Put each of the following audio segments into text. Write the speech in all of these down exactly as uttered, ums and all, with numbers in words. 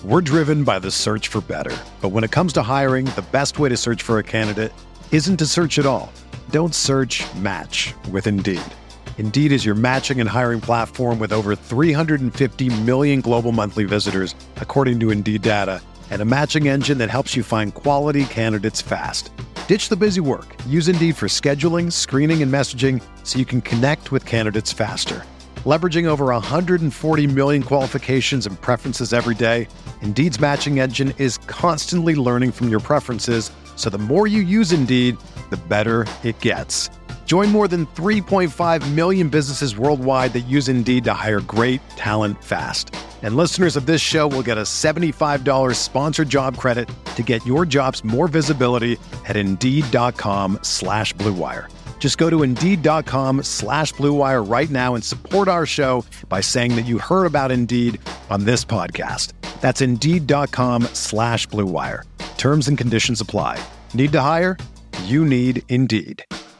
We're driven by the search for better. But when it comes to hiring, the best way to search for a candidate isn't to search at all. Don't search, match with Indeed. Indeed is your matching and hiring platform with over three hundred fifty million global monthly visitors, according to Indeed data, and a matching engine that helps you find quality candidates fast. Ditch the busy work. Use Indeed for scheduling, screening, and messaging so you can connect with candidates faster. Leveraging over one hundred forty million qualifications and preferences every day, Indeed's matching engine is constantly learning from your preferences, so the more you use Indeed, the better it gets. Join more than three point five million businesses worldwide that use Indeed to hire great talent fast. And listeners of this show will get a seventy-five dollars sponsored job credit to get your jobs more visibility at Indeed.com slash Blue Wire. Just go to Indeed.com slash Blue Wire right now and support our show by saying that you heard about Indeed on this podcast. That's Indeed.com slash Blue Wire. Terms and conditions apply. Need to hire? You need Indeed.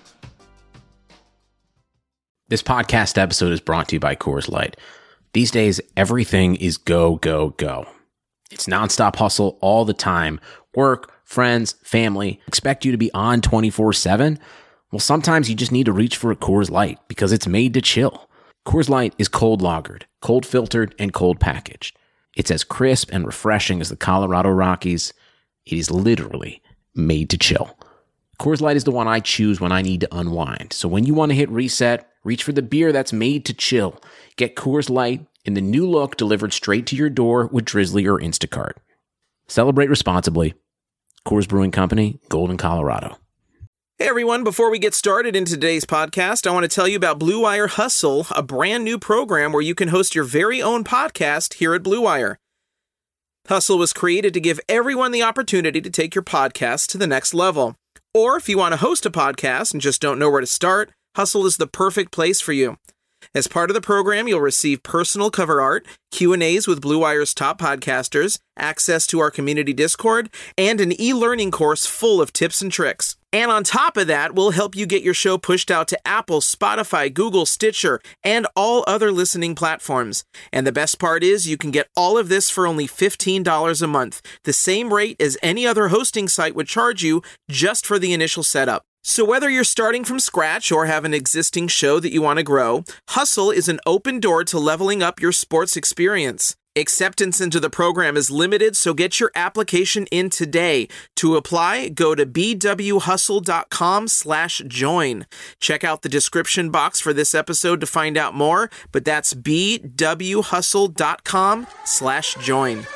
This podcast episode is brought to you by Coors Light. These days, everything is go, go, go. It's nonstop hustle all the time. Work, friends, family expect you to be on twenty-four seven. Well, sometimes you just need to reach for a Coors Light because it's made to chill. Coors Light is cold lagered, cold filtered, and cold packaged. It's as crisp and refreshing as the Colorado Rockies. It is literally made to chill. Coors Light is the one I choose when I need to unwind. So when you want to hit reset, reach for the beer that's made to chill. Get Coors Light in the new look delivered straight to your door with Drizzly or Instacart. Celebrate responsibly. Coors Brewing Company, Golden, Colorado. Hey everyone, before we get started in today's podcast, I want to tell you about Blue Wire Hustle, a brand new program where you can host your very own podcast here at Blue Wire. Hustle was created to give everyone the opportunity to take your podcast to the next level. Or if you want to host a podcast and just don't know where to start, Hustle is the perfect place for you. As part of the program, you'll receive personal cover art, Q and A's with Blue Wire's top podcasters, access to our community Discord, and an e-learning course full of tips and tricks. And on top of that, we'll help you get your show pushed out to Apple, Spotify, Google, Stitcher, and all other listening platforms. And the best part is you can get all of this for only fifteen dollars a month, the same rate as any other hosting site would charge you just for the initial setup. So whether you're starting from scratch or have an existing show that you want to grow, Hustle is an open door to leveling up your sports experience. Acceptance into the program is limited, so get your application in today. To apply, go to bwhustle.com slash join. Check out the description box for this episode to find out more, but that's bwhustle.com slash join.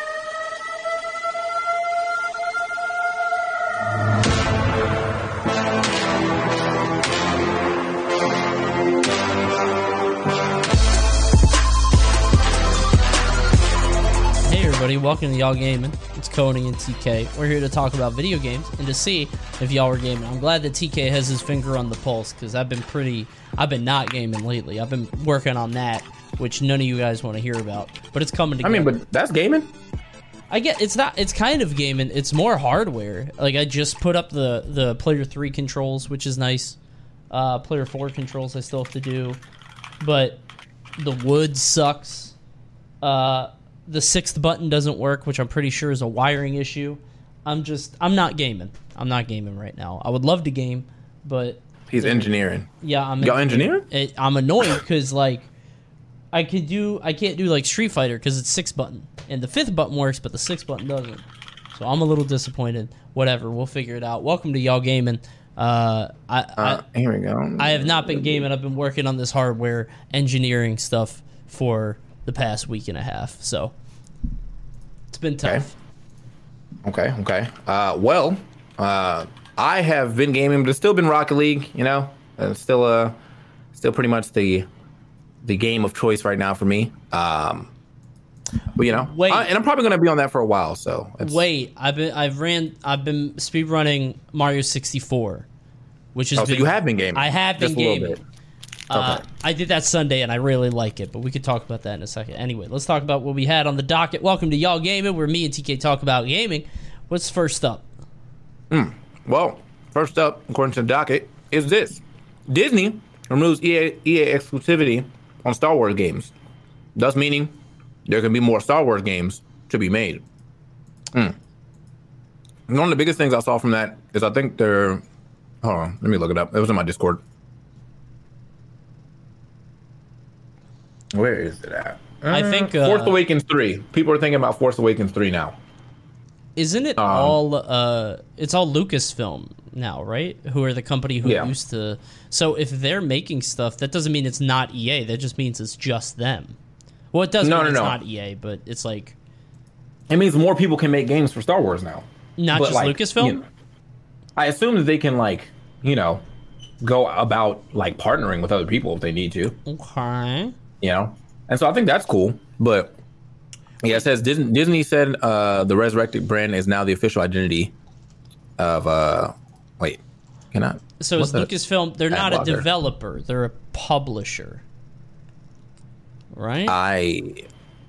Everybody, welcome to Y'all Gaming. It's Cody and T K. We're here to talk about video games and to see if y'all were gaming. I'm glad that T K has his finger on the pulse because I've been pretty, I've been not gaming lately. I've been working on that, which none of you guys want to hear about, but it's coming together. I mean, but that's gaming. I get it's not. It's kind of gaming. It's more hardware. Like I just put up the the Player Three controls, which is nice. Uh, Player Four controls I still have to do, but the wood sucks. Uh. The sixth button doesn't work, which I'm pretty sure is a wiring issue. I'm just, I'm not gaming. I'm not gaming right now. I would love to game, but... He's engineering. Yeah, I'm... Y'all engineering? It, I'm annoyed because, like, I could do, I can't do, like, Street Fighter because it's six button. And the fifth button works, but the sixth button doesn't. So I'm a little disappointed. Whatever, we'll figure it out. Welcome to Y'all Gaming. Uh, I, uh, I, here we go. I have not been gaming. I've been working on this hardware engineering stuff for the past week and a half, so... It's been tough. Okay, okay. okay. Uh, well, uh, I have been gaming, but it's still been Rocket League. You know, it's still uh, still pretty much the the game of choice right now for me. Um, but you know, wait, I, and I'm probably gonna be on that for a while. So it's, wait, I've been I've ran I've been speed running Mario sixty-four, which is oh, so you have been gaming. I have been just gaming. Uh, okay. I did that Sunday, and I really like it, but we could talk about that in a second. Anyway, let's talk about what we had on the docket. Welcome to Y'all Gaming, where me and T K talk about gaming. What's first up? Mm. Well, first up, according to the docket, is this. Disney removes E A, E A exclusivity on Star Wars games, thus meaning there can be more Star Wars games to be made. Mm. One of the biggest things I saw from that is I think they're. Hold on, let me look it up. It was in my Discord. Where is it at? I think uh, Force Awakens three. People are thinking about Force Awakens three now. Isn't it um, all? Uh, it's all Lucasfilm now, right? Who are the company who yeah. used to? So if they're making stuff, that doesn't mean it's not E A. That just means it's just them. Well, it does no, mean no, it's no. not E A, but it's like it means more people can make games for Star Wars now. Not but just like, Lucasfilm. You know, I assume that they can like you know go about like partnering with other people if they need to. Okay. You know, and so I think that's cool, but. Yeah, it says Disney, Disney said uh, the Resurrected brand is now the official identity of. Uh, wait, can I? So is Lucasfilm? They're not a developer; they're a publisher, right? I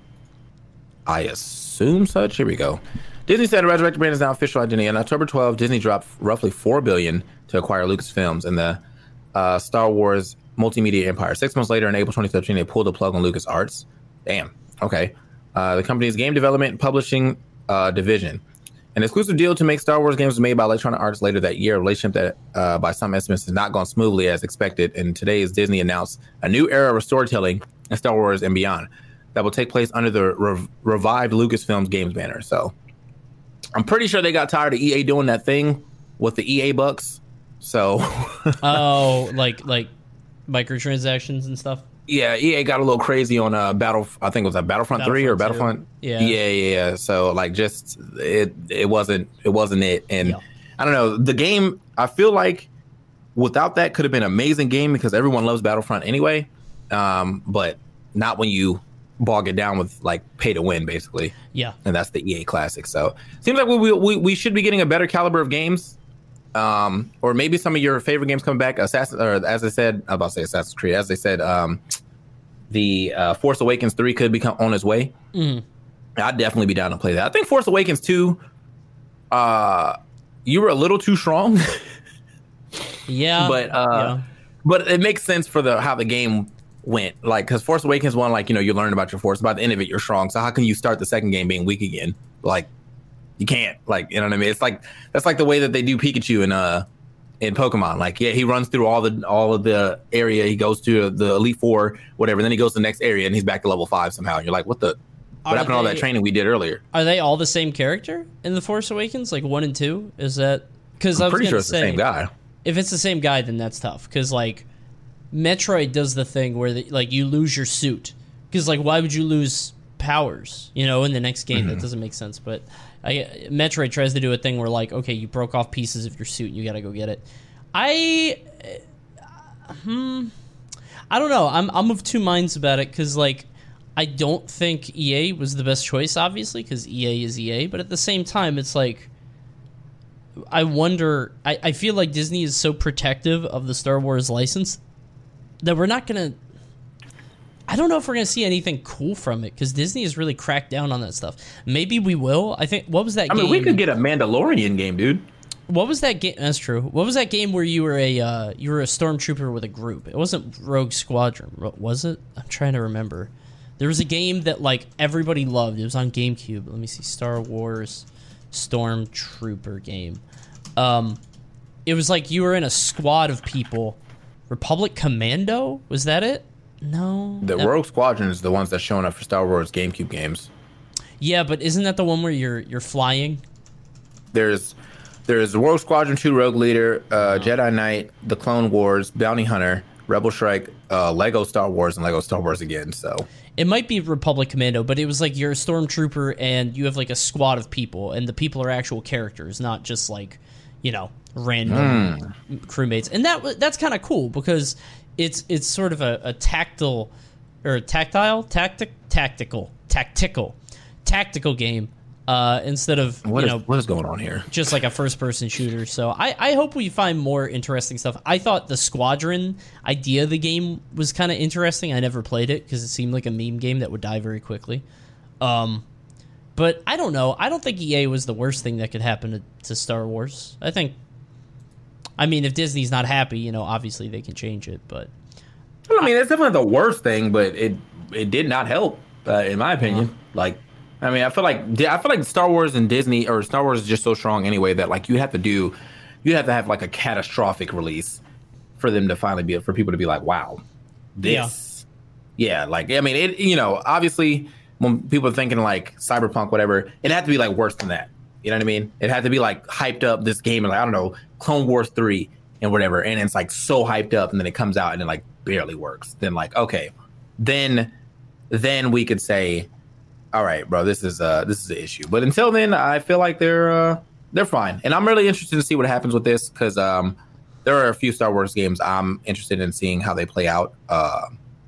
I assume such. Here we go. Disney said the Resurrected brand is now official identity. On October twelfth, Disney dropped roughly four billion dollars to acquire Lucasfilms and the uh, Star Wars multimedia empire. Six months later, in April twenty thirteen, they pulled the plug on LucasArts. Damn. Okay. Uh, the company's game development and publishing uh, division. An exclusive deal to make Star Wars games was made by Electronic Arts later that year, a relationship that, uh, by some estimates, has not gone smoothly as expected. And today, as Disney announced a new era of storytelling in Star Wars and beyond that will take place under the rev- revived Lucasfilms games banner. So I'm pretty sure they got tired of E A doing that thing with the E A bucks. So oh, like like microtransactions and stuff. Yeah, E A got a little crazy on uh, Battle. I think it was a Battlefront, Battlefront three or Battlefront. two. Yeah, yeah, yeah. So like, just it, it wasn't, it wasn't it. And yeah. I don't know, the game. I feel like without that, could have been an amazing game because everyone loves Battlefront anyway. Um, but not when you bog it down with like pay to win, basically. Yeah, and that's the E A classic. So seems like we we we should be getting a better caliber of games. Um, or maybe some of your favorite games coming back. Assassin, or as I said, I'm about to say Assassin's Creed. As they said, um, the uh, Force Awakens three could become on its way. Mm. I'd definitely be down to play that. I think Force Awakens two, uh, you were a little too strong. yeah, but uh, yeah. but it makes sense for the how the game went. Like, because Force Awakens one, like you know, you learn about your Force. By the end of it, you're strong. So how can you start the second game being weak again? Like. You can't, like, you know what I mean? It's like that's like the way that they do Pikachu in uh in Pokemon. Like, yeah, he runs through all the all of the area. He goes to the Elite Four, whatever. Then he goes to the next area, and he's back to level five somehow. And you're like, what the? What are happened they, to all that training we did earlier? Are they all the same character in the Force Awakens? Like one and two? Is that because I'm pretty sure it's say, the same guy. If it's the same guy, then that's tough. Because like Metroid does the thing where the, like you lose your suit. Because like why would you lose powers? You know, in the next game, mm-hmm. that doesn't make sense. But. I, Metroid tries to do a thing where, like, okay, you broke off pieces of your suit, and you got to go get it. I, uh, hmm, I don't know. I'm I'm of two minds about it because, like, I don't think E A was the best choice, obviously, because E A is E A. But at the same time, it's like, I wonder. I, I feel like Disney is so protective of the Star Wars license that we're not gonna. I don't know if we're going to see anything cool from it because Disney has really cracked down on that stuff. Maybe we will. I think, what was that I game? mean, we could get a Mandalorian game, dude. What was that game? That's true. What was that game where you were a uh, you were a stormtrooper with a group? It wasn't Rogue Squadron, was it? I'm trying to remember. There was a game that like everybody loved. It was on GameCube. Let me see. Star Wars Stormtrooper game. Um, it was like you were in a squad of people. Republic Commando? Was that it? No. The that, Rogue Squadron is the ones that's showing up for Star Wars GameCube games. Yeah, but isn't that the one where you're you're flying? There's there's Rogue Squadron two, Rogue Leader, uh, oh. Jedi Knight, The Clone Wars, Bounty Hunter, Rebel Strike, uh, Lego Star Wars, and Lego Star Wars again. So it might be Republic Commando, but it was like you're a stormtrooper and you have like a squad of people, and the people are actual characters, not just like, you know, random mm. crewmates. And that that's kind of cool because it's it's sort of a, a tactile or tactile tactic tactical tactical tactical game uh, instead of what you is, know what is going on here? Just like a first person shooter. So I, I hope we find more interesting stuff. I thought the Squadron idea of the game was kind of interesting. I never played it because it seemed like a meme game that would die very quickly. Um, but I don't know. I don't think E A was the worst thing that could happen to, to Star Wars. I think. I mean, if Disney's not happy, you know, obviously they can change it. But I mean, it's definitely the worst thing, but it it did not help, uh, in my opinion. Uh-huh. Like, I mean, I feel like I feel like Star Wars and Disney or Star Wars is just so strong anyway that like you have to do, you have to have like a catastrophic release for them to finally be for people to be like, wow, this, yeah, yeah like I mean, it you know, obviously when people are thinking like Cyberpunk, whatever, it had to be like worse than that. You know what I mean? It had to be like hyped up this game and like I don't know, Clone Wars three and whatever, and it's like so hyped up, and then it comes out and it like barely works. Then like okay, then then we could say, all right, bro, this is uh this is an issue. But until then, I feel like they're uh, they're fine, and I'm really interested to see what happens with this because um there are a few Star Wars games I'm interested in seeing how they play out, uh,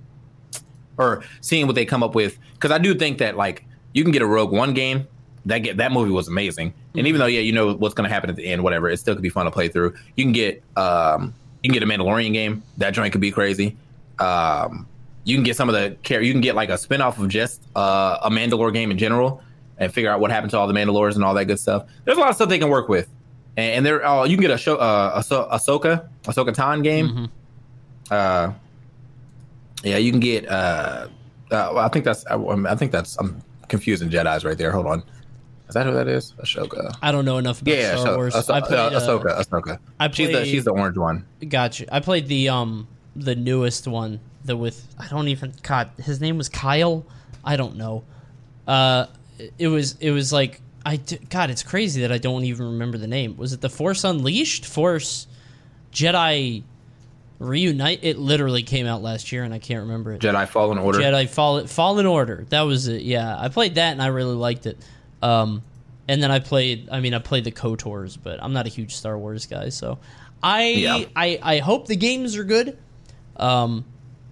or seeing what they come up with. Because I do think that like you can get a Rogue One game. That get that movie was amazing, mm-hmm. and even though yeah you know what's going to happen at the end, whatever, it still could be fun to play through. You can get um you can get a Mandalorian game. That joint could be crazy. Um, you can get some of the care. You can get like a spinoff of just uh, a Mandalore game in general, and figure out what happened to all the Mandalores and all that good stuff. There's a lot of stuff they can work with, and, and there uh, you can get a show uh, Ahso- Ahsoka Ahsoka Tano game. Mm-hmm. Uh, yeah, you can get. Uh, uh, well, I think that's. I, I think that's. I'm confusing Jedis right there. Hold on. Is that who that is? Ashoka. I don't know enough about yeah, Star Ahso- Wars. Ahso- I played, uh, uh, Ahsoka. Ahsoka. I played, she's the she's the orange one. Gotcha. I played the um the newest one, the with I don't even God. His name was Kyle. I don't know. Uh, it was it was like I God. It's crazy that I don't even remember the name. Was it the Force Unleashed? Force Jedi Reunite? It literally came out last year, and I can't remember it. Jedi Fallen Order. Jedi Fallen Fallen Order. That was it. Yeah, I played that, and I really liked it. Um, and then I played. I mean, I played the KOTORs, but I'm not a huge Star Wars guy, so I yeah. I I hope the games are good. Um,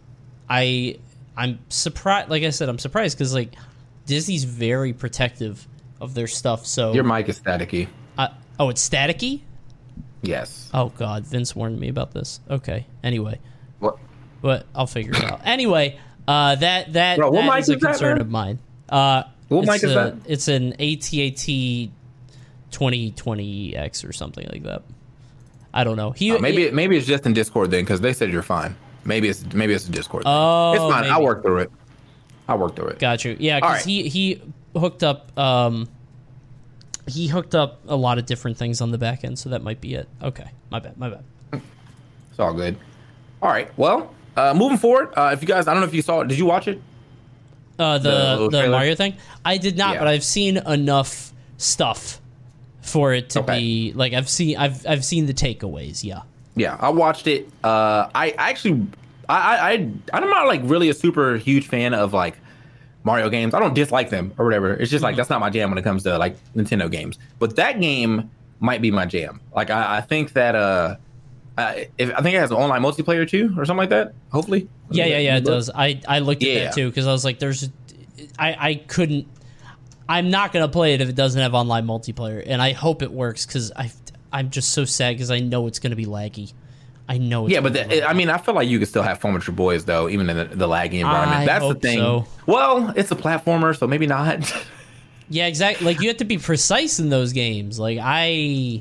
I I'm surprised. Like I said, I'm surprised because like Disney's very protective of their stuff. So your mic is staticky. Uh, oh, it's staticky. Yes. Oh God, Vince warned me about this. Okay. Anyway. What? But I'll figure it out. Anyway, uh, that that, Bro, what that mic is a is that, concern man? of mine. Uh, What mic it's is a, that? It's an A T A T twenty twenty X or something like that. I don't know. He Oh, maybe it, maybe it's just in Discord then, because they said you're fine. Maybe it's maybe it's a Discord. Thing. Oh, it's fine. maybe. I'll work through it. I'll work through it. Got you. Yeah, All because right. he he hooked up. Um, he hooked up a lot of different things on the back end, so that might be it. Okay, my bad. My bad. It's all good. All right. Well, uh, moving forward, uh, if you guys, I don't know if you saw it. Did you watch it? Uh, The the little the, trailer? Mario thing. I did not, Yeah. but I've seen enough stuff for it to Okay. be like I've seen. I've I've seen the takeaways. Yeah. Yeah, I watched it. Uh, I I actually, I, I, I, I'm not like really a super huge fan of like Mario games. I don't dislike them or whatever. It's just like that's not my jam when it comes to like Nintendo games. But that game might be my jam. Like I, I think that uh, I, if, I think it has an online multiplayer too or something like that. Hopefully. Yeah, yeah, yeah. It does. I I looked at Yeah. that too because I was like, there's, I I couldn't. I'm not gonna play it if it doesn't have online multiplayer, and I hope it works because I I'm just so sad because I know it's gonna be laggy. I know. It's Yeah, but gonna be the, laggy. I mean, I feel like you can still have fun with your boys though, even in the, the laggy environment. I That's the hope thing. so. Well, it's a platformer, so maybe not. Yeah, exactly. Like you have to be precise in those games. Like I,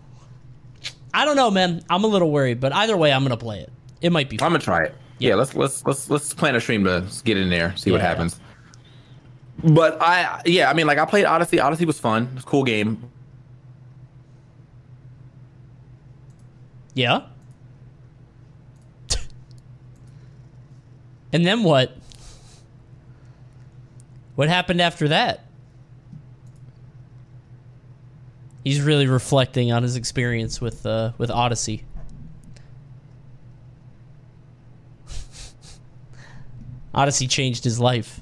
I don't know, man. I'm a little worried, but either way, I'm gonna play it. It might be fun. I'm gonna try it. Yeah, let's let's let's let's plan a stream to get in there, see what Yeah. happens. But I, yeah, I mean, like I played Odyssey. Odyssey was fun. It was a cool game. Yeah. And then what? What happened after that? He's really reflecting on his experience with uh, with Odyssey. Odyssey changed his life.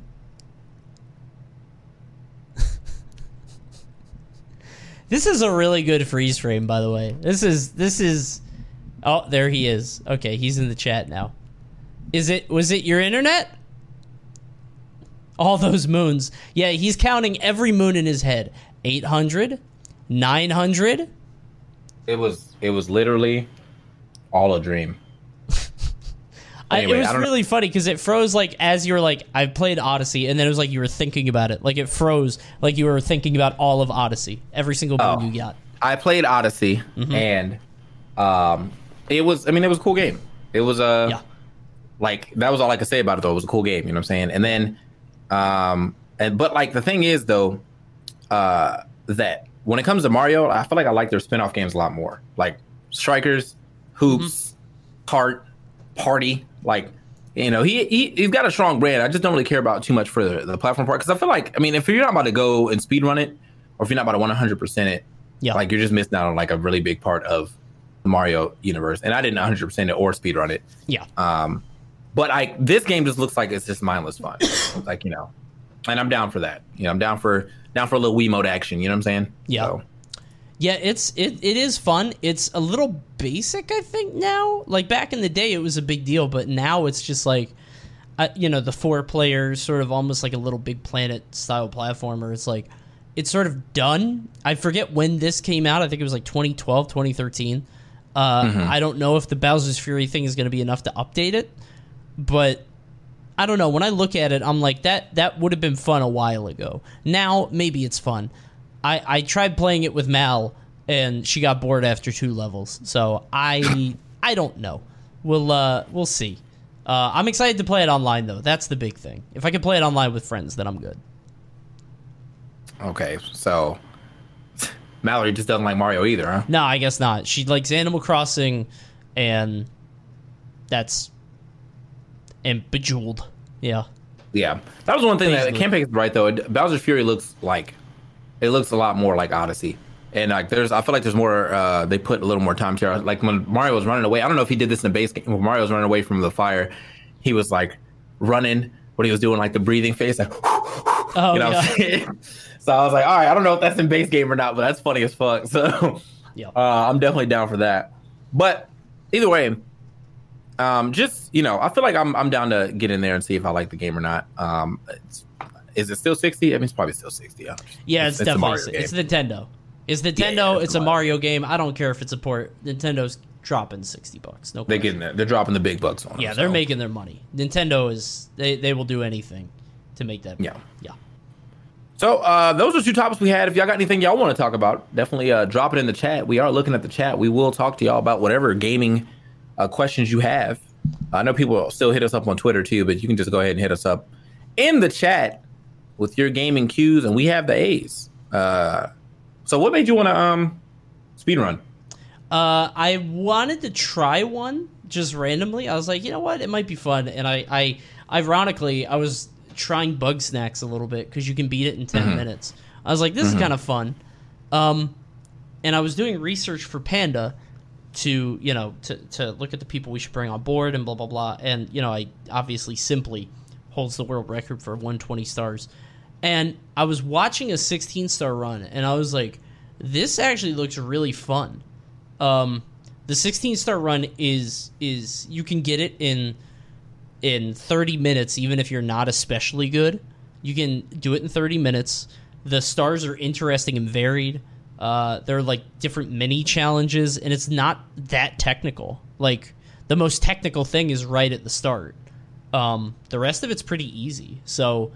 This is a really good freeze frame, by the way. This is this is. Oh, there he is. Okay, he's in the chat now. Is it? Was it your internet? All those moons. Yeah, he's counting every moon in his head. eight hundred, nine hundred. It was it was literally all a dream. Anyway, I, it was I don't really funny because it froze like as you were like, I played Odyssey, and then it was like you were thinking about it. Like it froze like you were thinking about all of Odyssey, every single moon Oh. you got. I played Odyssey, Mm-hmm. and um, it was. I mean, it was a cool game. It was a uh, Yeah. like that was all I could say about it though. It was a cool game. You know what I'm saying? And then, um, and but like the thing is though, uh, that when it comes to Mario, I feel like I like their spin-off games a lot more. Like Strikers, Hoops, mm-hmm. Kart, Party. Like, you know, he, he he's got a strong brand. I just don't really care about too much for the, the platform part because I feel like, I mean, if you're not about to go and speed run it, or if you're not about to one hundred percent it, yeah, like you're just missing out on like a really big part of the Mario universe. And I didn't one hundred percent it or speed run it. Yeah. Um, but I this game just looks like it's just mindless fun. Like, you know, and I'm down for that. You know, I'm down for down for a little Wii mode action. You know what I'm saying? Yeah. So. Yeah, it's it, it is fun. It's a little basic, I think, now. Like, back in the day, it was a big deal, but now it's just like, uh, you know, the four players, sort of almost like a Little Big Planet-style platformer. It's like, it's sort of done. I forget when this came out. I think it was like twenty twelve, twenty thirteen. Uh, mm-hmm. I don't know if the Bowser's Fury thing is going to be enough to update it, but I don't know. When I look at it, I'm like, that, that would have been fun a while ago. Now, maybe it's fun. I, I tried playing it with Mal, and she got bored after two levels. So I I don't know. We'll uh we'll see. Uh, I'm excited to play it online though. That's the big thing. If I can play it online with friends, then I'm good. Okay, so Mallory just doesn't like Mario either, huh? No, I guess not. She likes Animal Crossing, and that's and Bejeweled. Yeah. Yeah, that was one thing that Campaign is right though. Bowser's Fury looks like. It looks a lot more like Odyssey, and like there's, I feel like there's more. Uh, they put a little more time to it. Like when Mario was running away, I don't know if he did this in the base game. When Mario was running away from the fire, he was like running, but he was doing like the breathing face, like, oh, you know. Yeah. What I'm saying? So I was like, all right, I don't know if that's in base game or not, but that's funny as fuck. So yeah, uh, I'm definitely down for that. But either way, um, just you know, I feel like I'm I'm down to get in there and see if I like the game or not. Um, it's, Is it still sixty? I mean, it's probably still sixty. Yeah, yeah it's, it's definitely it's Nintendo. It's Nintendo. Yeah, it's, it's a Mario. Mario game. I don't care if it's a port. Nintendo's dropping sixty bucks. No, they're getting there. They're dropping the big bucks on. Yeah, them, they're so. making their money. Nintendo is they they will do anything to make that. Yeah, yeah. So uh, those are two topics we had. If y'all got anything y'all want to talk about, definitely uh, drop it in the chat. We are looking at the chat. We will talk to y'all about whatever gaming uh, questions you have. I know people will still hit us up on Twitter too, but you can just go ahead and hit us up in the chat with your gaming Qs, and we have the A's. Uh, so what made you want to um, speedrun? Uh, I wanted to try one just randomly. I was like, you know what? It might be fun. And I, I ironically, I was trying Bug Snacks a little bit because you can beat it in ten mm-hmm. minutes. I was like, this mm-hmm. is kind of fun. Um, and I was doing research for Panda to, you know, to, to look at the people we should bring on board and blah, blah, blah. And, you know, I obviously Simply holds the world record for one hundred twenty stars. And I was watching a sixteen-star run, and I was like, this actually looks really fun. Um, the sixteen-star run is is you can get it in in thirty minutes, even if you're not especially good. You can do it in thirty minutes. The stars are interesting and varied. Uh, they're like different mini challenges, and it's not that technical. Like, the most technical thing is right at the start. Um, the rest of it's pretty easy. So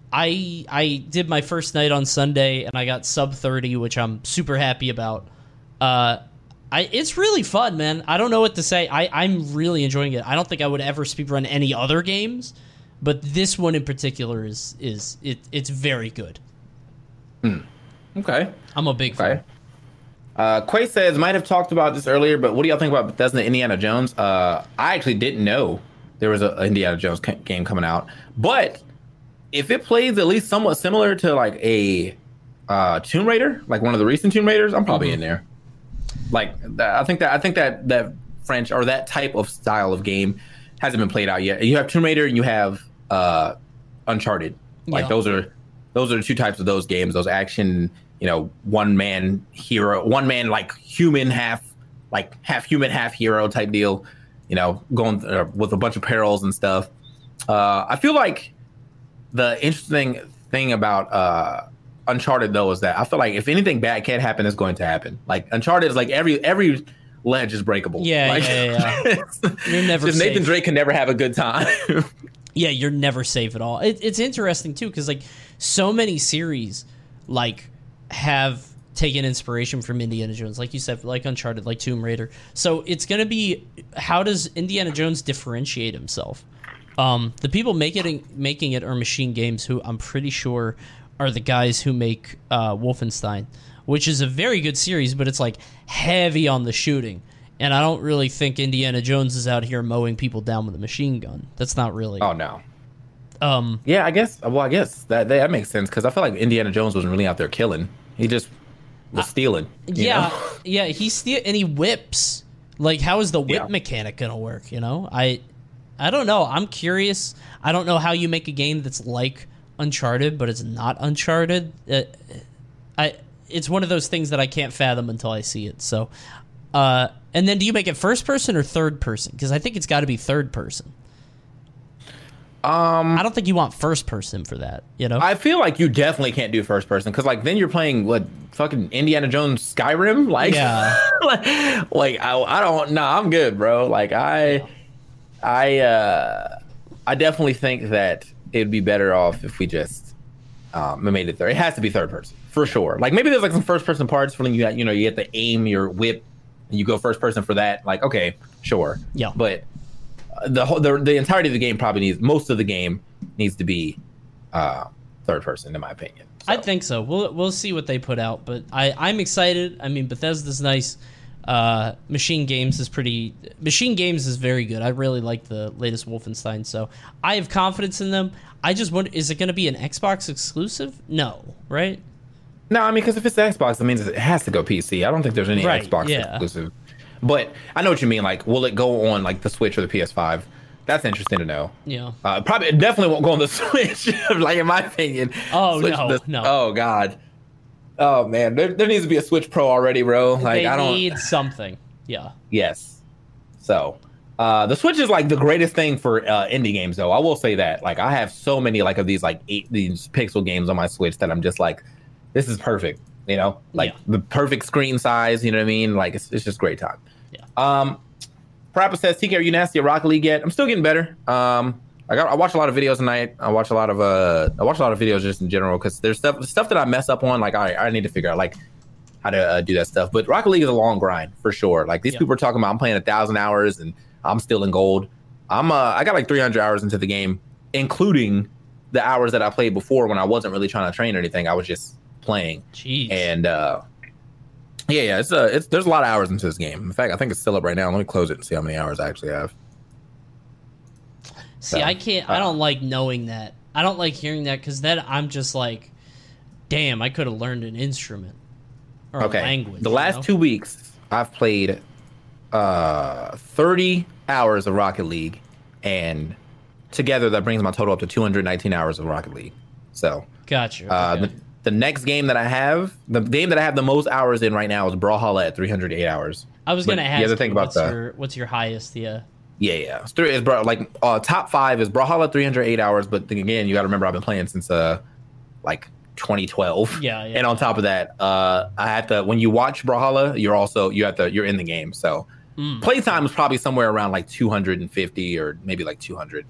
I I did my first night on Sunday, and I got sub thirty, which I'm super happy about. Uh, I it's really fun, man. I don't know what to say. I, I'm really enjoying it. I don't think I would ever speedrun any other games, but this one in particular is is it it's very good. Hmm. Okay. I'm a big okay. fan. Uh, Quay says, might have talked about this earlier, but what do y'all think about Bethesda Indiana Jones? Uh, I actually didn't know there was an Indiana Jones game coming out, but if it plays at least somewhat similar to like a uh, Tomb Raider, like one of the recent Tomb Raiders, I'm probably mm-hmm. in there. Like that, I think that I think that that French or that type of style of game hasn't been played out yet. You have Tomb Raider and you have uh, Uncharted. Like yeah. those are those are the two types of those games. Those action, you know, one man hero, one man like human half like half human half hero type deal. You know, going uh, with a bunch of perils and stuff. Uh, I feel like the interesting thing about uh, Uncharted though is that I feel like if anything bad can happen, it's going to happen. Like Uncharted is like every every ledge is breakable. Yeah, like, yeah, yeah. You're never just safe. Nathan Drake can never have a good time. Yeah, you're never safe at all. It, it's interesting too because like so many series like have taken inspiration from Indiana Jones, like you said, like Uncharted, like Tomb Raider. So it's gonna be how does Indiana Jones differentiate himself? Um, the people making it, making it are Machine Games, who I'm pretty sure are the guys who make uh, Wolfenstein, which is a very good series, but it's like heavy on the shooting. And I don't really think Indiana Jones is out here mowing people down with a machine gun. That's not really. Oh no. Um. Yeah, I guess. Well, I guess that that makes sense because I feel like Indiana Jones wasn't really out there killing. He just was stealing. you Yeah, know? yeah. He steal and he whips. Like, how is the whip Yeah. mechanic gonna work? You know, I, I don't know. I'm curious. I don't know how you make a game that's like Uncharted, but it's not Uncharted. Uh, I. It's one of those things that I can't fathom until I see it. So. Uh, and then do you make it first person or third person? Because I think it's got to be third person. Um, I don't think you want first person for that, you know? I feel like you definitely can't do first person because, like, then you're playing what fucking Indiana Jones Skyrim, like, Yeah. like, like I, I don't, no, I'm good, bro. Like, I, I, uh, I definitely think that it'd be better off if we just um made it third. It has to be third person for sure. Like, maybe there's like some first person parts for when you got, you know, you get to aim your whip and you go first person for that. Like, okay, sure, Yeah. but. The whole the, the entirety of the game probably needs most of the game needs to be uh, third person, in my opinion. So. I think so. We'll we'll see what they put out, but I I'm excited. I mean, Bethesda's nice. Uh, Machine Games is pretty. Machine Games is very good. I really like the latest Wolfenstein, so I have confidence in them. I just wonder, is it going to be an Xbox exclusive? No, right? No, I mean, because if it's the Xbox, that means it has to go P C. I don't think there's any Right, Xbox yeah. exclusive. But I know what you mean. Like, will it go on like the Switch or the P S five? That's interesting to know. Yeah. Uh, probably it definitely won't go on the Switch. Like, in my opinion. Oh, Switch, no, the- no. Oh God. Oh man, there, there needs to be a Switch Pro already, bro. Like, they I don't. need something. Yeah. Yes. So, uh, the Switch is like the greatest thing for uh, indie games, though. I will say that. Like, I have so many like of these like eight these pixel games on my Switch that I'm just like, this is perfect. You know, like Yeah. the perfect screen size. You know what I mean? Like, it's it's just great time. Yeah. Um, Parappa says, T K, are you nasty at Rocket League yet? I'm still getting better. Um, I got I watch a lot of videos tonight. I watch a lot of uh, I watch a lot of videos just in general because there's stuff stuff that I mess up on. Like, all right, I need to figure out like how to uh, do that stuff. But Rocket League is a long grind for sure. Like, these Yeah. people are talking about I'm playing a thousand hours and I'm still in gold. I'm uh, I got like three hundred hours into the game, including the hours that I played before when I wasn't really trying to train or anything. I was just playing. Jeez. And uh, yeah, yeah, it's uh, it's there's a lot of hours into this game. In fact, I think it's still up right now. Let me close it and see how many hours I actually have. See, So, I can't. I uh, don't like knowing that. I don't like hearing that because then I'm just like, damn, I could have learned an instrument or Okay, a language. the you last know? two weeks I've played uh thirty hours of Rocket League, and together that brings my total up to two hundred nineteen hours of Rocket League. So Gotcha. uh, okay. the, the next game that I have, the game that I have the most hours in right now is Brawlhalla at three hundred eight hours. I was but gonna you ask have to think you, about what's the- your what's your highest? Yeah. Yeah, yeah. It's three is bro like uh top five is Brawlhalla three hundred eight hours, but then again, you got to remember I've been playing since uh like twenty twelve. Yeah, yeah. And on top of that, uh I had to when you watch Brawlhalla, you're also you have to you're in the game. So Mm. playtime is probably somewhere around like two hundred fifty or maybe like two hundred.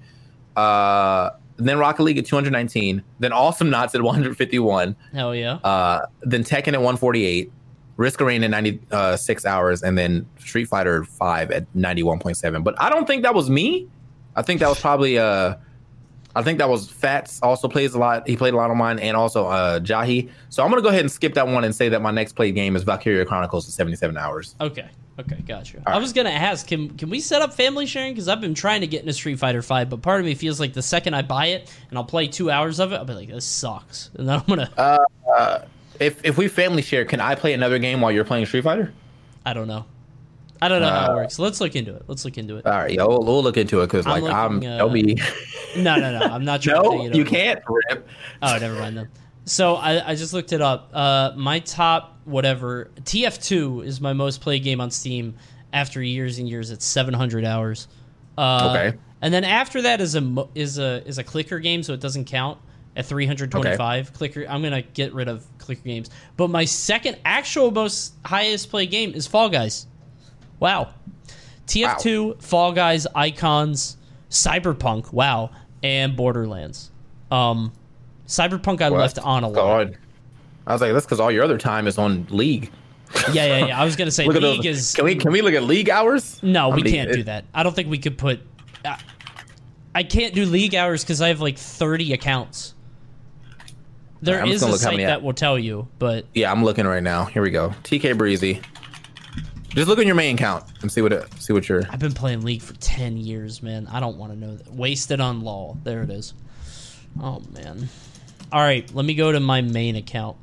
Uh then Rocket League at two hundred nineteen, then Awesome Knots at one hundred fifty-one, Hell yeah. uh then Tekken at one forty-eight, Risk of Rain at ninety-six hours, and then Street Fighter five at ninety-one point seven. But I don't think that was me. I think that was probably uh I think that was Fats also plays a lot. He played a lot on mine, and also uh Jahi. So I'm gonna go ahead and skip that one and say that my next played game is Valkyria Chronicles at seventy-seven hours. Okay. Okay. Gotcha. All I right. was gonna ask, can can we set up family sharing? Because I've been trying to get into Street Fighter Five, but part of me feels like the second I buy it and I'll play two hours of it, I'll be like, this sucks, and then I'm gonna. Uh if if we family share, can I play another game while you're playing Street Fighter? I don't know. I don't know how it Uh, works. Let's look into it. Let's look into it. All right, yo, we'll, we'll look into it because I'm like I'm looking, uh, don't be No, no, no. I'm not trying to no, take it you over. can't rip. Oh, never mind then. So I, I just looked it up. Uh, my top whatever T F two is my most played game on Steam after years and years. It's seven hundred hours. Uh, Okay. And then after that is a mo- is a is a clicker game, so it doesn't count at three hundred twenty-five. Clicker. I'm gonna get rid of clicker games. But my second actual most highest played game is Fall Guys. Wow. T F two, Fall Guys, Icons, Cyberpunk. Wow, and Borderlands. Um. Cyberpunk I Well, left that's on a lot. God. I was like, that's because all your other time is on League. Yeah, yeah, yeah. I was gonna say Look at League those. is Can we can we look at League hours? no, I we mean, can't it- do that. I don't think we could put. Uh, I can't do league hours because I have like thirty accounts. There right, is a site that will tell you, but yeah, I'm looking right now. Here we go. T K Breezy. Just look on your main account and see what it, see what you're. I've been playing League for ten years, man. I don't want to know that. Wasted on law. There it is. Oh man. All right, let me go to my main account.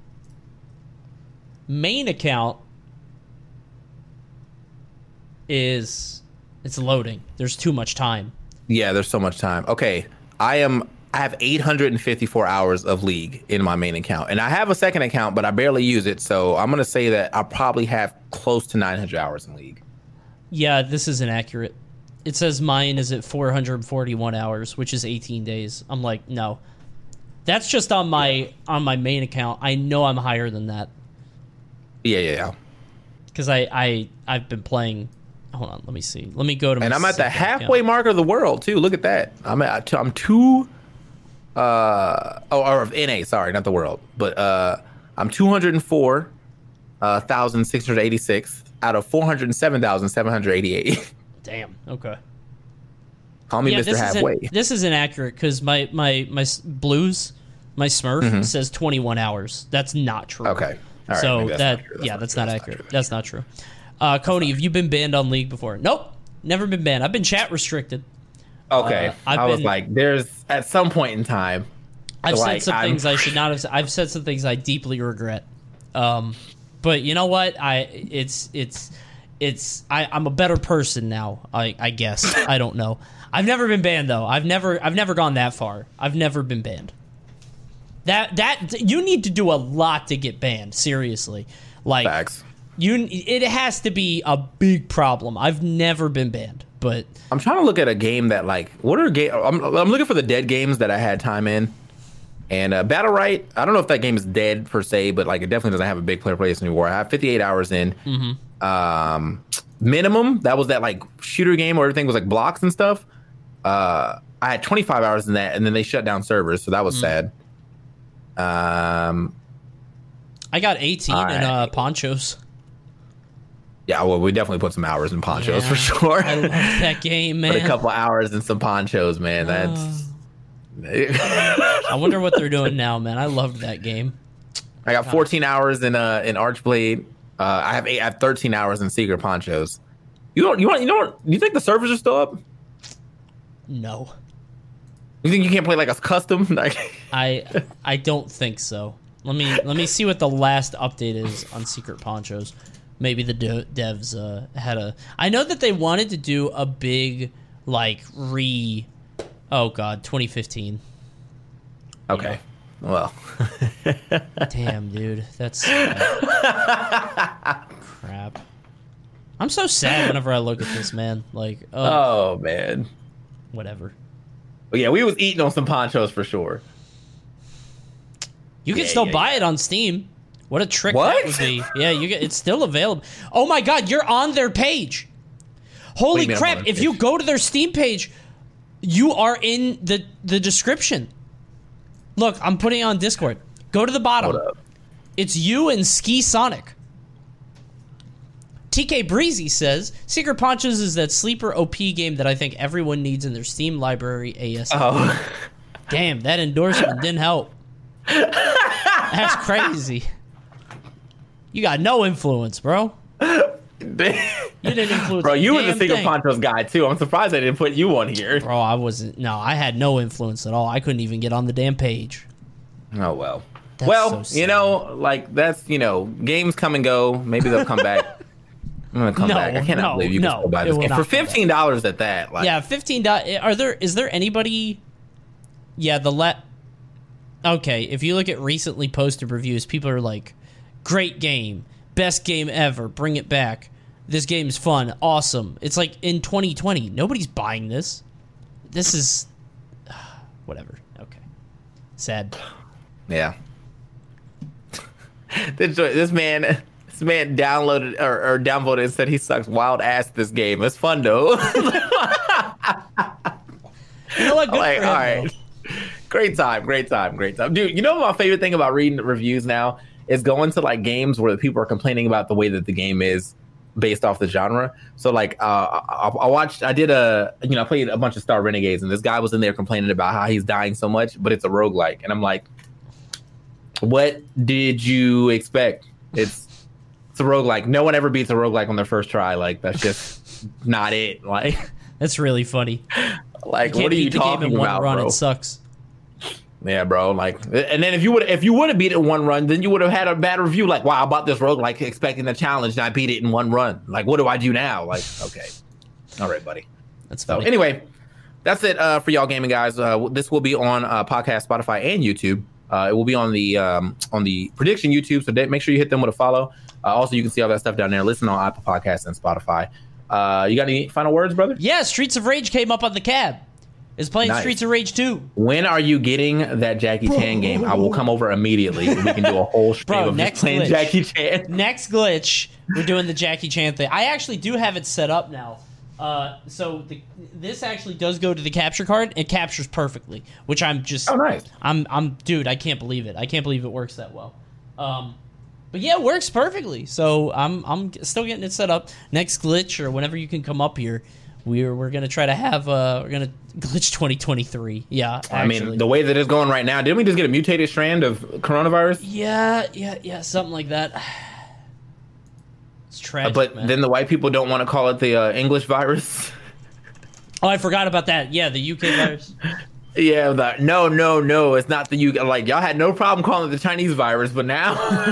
Main account is it's loading. There's too much time. Yeah, there's so much time. Okay, I am. I have eight hundred fifty-four hours of League in my main account, and I have a second account, but I barely use it. So I'm gonna say that I probably have close to nine hundred hours in League. Yeah, this is inaccurate. It says mine is at four hundred forty-one hours, which is eighteen days. I'm like, no, that's just on my on my main account. I know I'm higher than that. Yeah, yeah, yeah. Because I I I've been playing. Hold on, let me see. Let me go to. And my I'm at the halfway account. mark of the world too. Look at that. I'm at. I'm two. Uh oh, or of N A. Sorry, not the world, but uh, I'm two hundred four thousand six hundred eighty-six out of four hundred seven thousand seven hundred eighty-eight. Damn. Okay. Call me Yeah, Mister this Halfway. Isn't, this is inaccurate because my my my s- blues, my Smurf Mm-hmm. says twenty-one hours. That's not true. Okay. All right, so maybe that's that not true. That's yeah, not that's true. not That's not accurate. true. That's not true. Uh, Coney, have you been banned on League before? Nope, never been banned. I've been chat restricted. Okay, Uh, I've I was been- like, there's at some point in time. I've like, said some I'm- things I should not have. said. I've said some things I deeply regret. Um, but you know what? I it's it's it's I, I'm a better person now. I I guess I don't know. I've never been banned though. I've never I've never gone that far. I've never been banned. That that you need to do a lot to get banned. Seriously, like Facts. you. It has to be a big problem. I've never been banned, but I'm trying to look at a game that like what are game? I'm I'm looking for the dead games that I had time in. And uh, Battle Right, I don't know if that game is dead per se, but like it definitely doesn't have a big player place anymore. I have fifty-eight hours in. Mm-hmm. Um, minimum, that was that like shooter game where everything was like blocks and stuff. Uh, I had twenty-five hours in that, and then they shut down servers, so that was sad. Um, I got eighteen All in uh, right. Ponchos. yeah, well, we definitely put some hours in Ponchos Yeah, for sure. I love that game, man. Put a couple hours in some Ponchos, man. That's. I wonder what they're doing now, man. I loved that game. I got fourteen hours in uh in Archblade. Uh, I have eight, I have thirteen hours in Secret Ponchos. You don't you want you don't you think the servers are still up? No, You think you can't play like a custom? Like, I I don't think so. Let me let me see what the last update is on Secret Ponchos. Maybe the de- devs uh, had a. I know that they wanted to do a big like re. Oh God, twenty fifteen. okay, well, Damn, dude, that's uh, crap. I'm so sad whenever I look at this, man. Like, oh, oh man, whatever. but yeah, we was eating on some Ponchos for sure. You can Yeah, still yeah, buy it on Steam. What a trick What? that would be. Yeah, you get it's still available. Oh my God, you're on their page. Holy mean I'm crap! on their If you page? go to their Steam page, you are in the the description. Look, I'm putting it on Discord. Go to the bottom. Hold up. It's you and Ski Sonic. T K Breezy says, Secret Ponchos is that sleeper O P game that I think everyone needs in their Steam library ASAP. Oh, Damn, that endorsement didn't help. That's crazy. You got no influence, bro. You didn't influence bro, a you were the damn Secret thing. Ponchos guy too. I'm surprised they didn't put you on here. Bro, I wasn't. No, I had no influence at all. I couldn't even get on the damn page. Oh well. That's well, so you know, like that's you know, games come and go. Maybe they'll come back. I'm gonna come No, back. I cannot no, believe you no, can still buy it this will game not for come back. fifteen dollars at that. Like, Yeah, fifteen. do- Are there? Is there anybody? Yeah, the let. Okay, if you look at recently posted reviews, people are like, "Great game, best game ever, bring it back. This game's fun, awesome." It's like in twenty twenty, nobody's buying this. This is whatever. Okay, sad. Yeah. this, this man, this man downloaded or, or downvoted and said he sucks wild ass at this game. It's fun though. You know what? Good like, for him, all right. though. Great time, great time, great time. Dude, you know what my favorite thing about reading the reviews now is going to like games where the people are complaining about the way that the game is. based off the genre. So like, uh, I, I watched, I did a, you know, I played a bunch of Star Renegades, and this guy was in there complaining about how he's dying so much, but it's a roguelike. And I'm like, what did you expect? It's, it's a roguelike. No one ever beats a roguelike on their first try. Like, that's just not it. Like, that's really funny. Like, what are you talking about, run, bro? It sucks. Yeah, bro. Like, and then if you would if you would have beat it in one run, then you would have had a bad review. Like, wow, I bought this roguelike expecting the challenge, and I beat it in one run. Like, what do I do now? Like, okay, all right, buddy. That's so funny. Anyway, that's it uh, for y'all gaming guys. Uh, this will be on uh, podcast, Spotify, and YouTube. Uh, it will be on the um, on the Prediction YouTube. So make sure you hit them with a follow. Uh, also, you can see all that stuff down there. Listen on Apple Podcasts and Spotify. Uh, you got any final words, brother? Yeah, Streets of Rage came up on the cab. Is playing nice. Streets of Rage two. When are you getting that Jackie Chan game? I will come over immediately. And we can do a whole stream Bro, of next just playing glitch. Jackie Chan. Next glitch, we're doing the Jackie Chan thing. I actually do have it set up now. Uh, so the, this actually does go to the capture card. It captures perfectly, which I'm just. Oh, nice. I'm, I'm, dude. I can't believe it. I can't believe it works that well. Um, but yeah, it works perfectly. So I'm, I'm still getting it set up. Next glitch or whenever you can come up here. We're we're gonna try to have uh we're gonna glitch twenty twenty-three. Yeah, actually. I mean the way that it's going right now, didn't we just get a mutated strand of coronavirus? Yeah, yeah, yeah, something like that. It's tragic. Uh, but man. then the white people don't want to call it the uh, English virus. Oh, I forgot about that. Yeah, the U K virus. Yeah, the, no, no, no, it's not the U K. Like y'all had no problem calling it the Chinese virus, but now,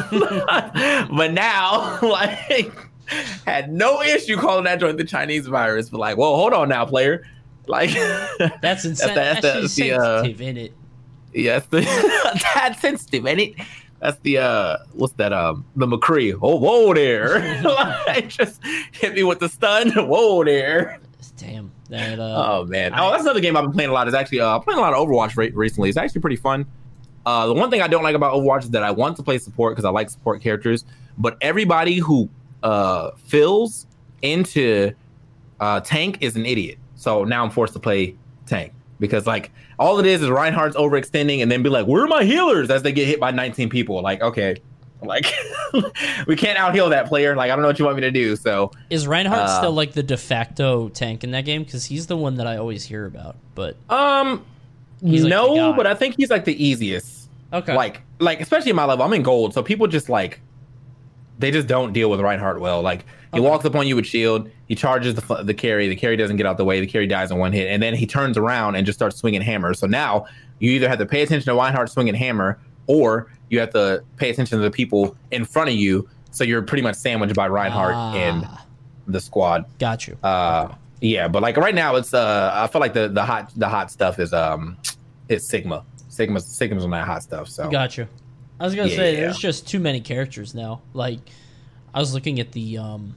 but now, like. Had no issue calling that joint the Chinese virus, but like, well, hold on now, player. Like, that's insane. That's, that's, that's the, sensitive, uh, in it. Yes, yeah, that's sensitive, ain't it? That's the uh, what's that? Um, the McCree. Oh, whoa there! Like, just hit me with the stun. Whoa there! Damn. That. Uh, oh man. I, oh, that's another game I've been playing a lot. Is actually uh, I'm playing a lot of Overwatch re- recently. It's actually pretty fun. Uh, the one thing I don't like about Overwatch is that I want to play support because I like support characters, but everybody who uh fills into uh tank is an idiot. So now I'm forced to play tank because like all it is is Reinhardt's overextending and then be like, where are my healers as they get hit by nineteen people? Like, okay, like we can't out heal that player. Like, I don't know what you want me to do. So is Reinhardt uh, still like the de facto tank in that game? Because he's the one that I always hear about. But um he's no, like but I think he's like the easiest. Okay. Like like especially in my level, I'm in gold, so people just like they just don't deal with Reinhardt well. Like, he okay. walks up on you with shield, he charges the the carry, the carry doesn't get out the way, the carry dies in one hit, and then he turns around and just starts swinging hammers. So now you either have to pay attention to Reinhardt swinging hammer, or you have to pay attention to the people in front of you, so you're pretty much sandwiched by Reinhardt ah. and the squad. Got you. Uh, okay. Yeah, but like right now, it's uh, I feel like the the hot the hot stuff is um, it's Sigma. Sigma's Sigma's on that hot stuff. So got you. I was gonna yeah, say yeah. there's just too many characters now. Like, I was looking at the, um,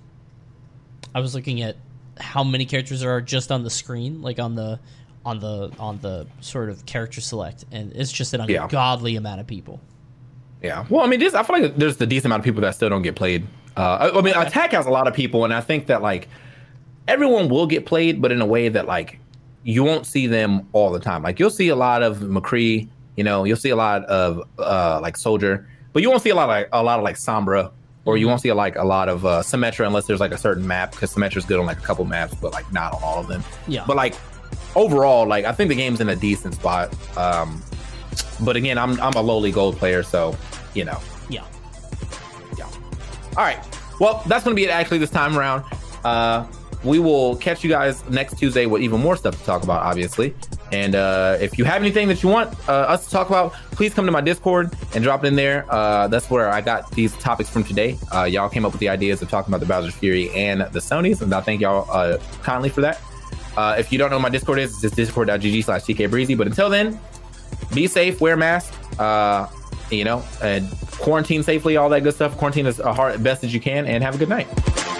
I was looking at how many characters there are just on the screen, like on the, on the, on the sort of character select, and it's just an ungodly yeah. amount of people. Yeah. Well, I mean, this I feel like there's the decent amount of people that still don't get played. Uh, I, I mean, okay. Attack has a lot of people, and I think that like everyone will get played, but in a way that like you won't see them all the time. Like you'll see a lot of McCree. You know, you'll see a lot of uh, like Soldier, but you won't see a lot of like, a lot of like Sombra, or you won't see like a lot of uh, Symmetra unless there's like a certain map, because Symmetra's good on like a couple maps, but like not on all of them. Yeah. But like overall, like I think the game's in a decent spot. Um, but again, I'm I'm a lowly gold player, so you know. Yeah. Yeah. All right. Well, that's gonna be it actually this time around. Uh, we will catch you guys next Tuesday with even more stuff to talk about, obviously. And uh, if you have anything that you want uh, us to talk about, please come to my Discord and drop it in there. Uh, that's where I got these topics from today. Uh, y'all came up with the ideas of talking about the Bowser's Fury and the Sonys, and I thank y'all uh, kindly for that. Uh, if you don't know what my Discord is, it's just discord.gg slash TKBreezy. But until then, be safe, wear a mask, uh, you know, and quarantine safely, all that good stuff. Quarantine as hard, best as you can, and have a good night.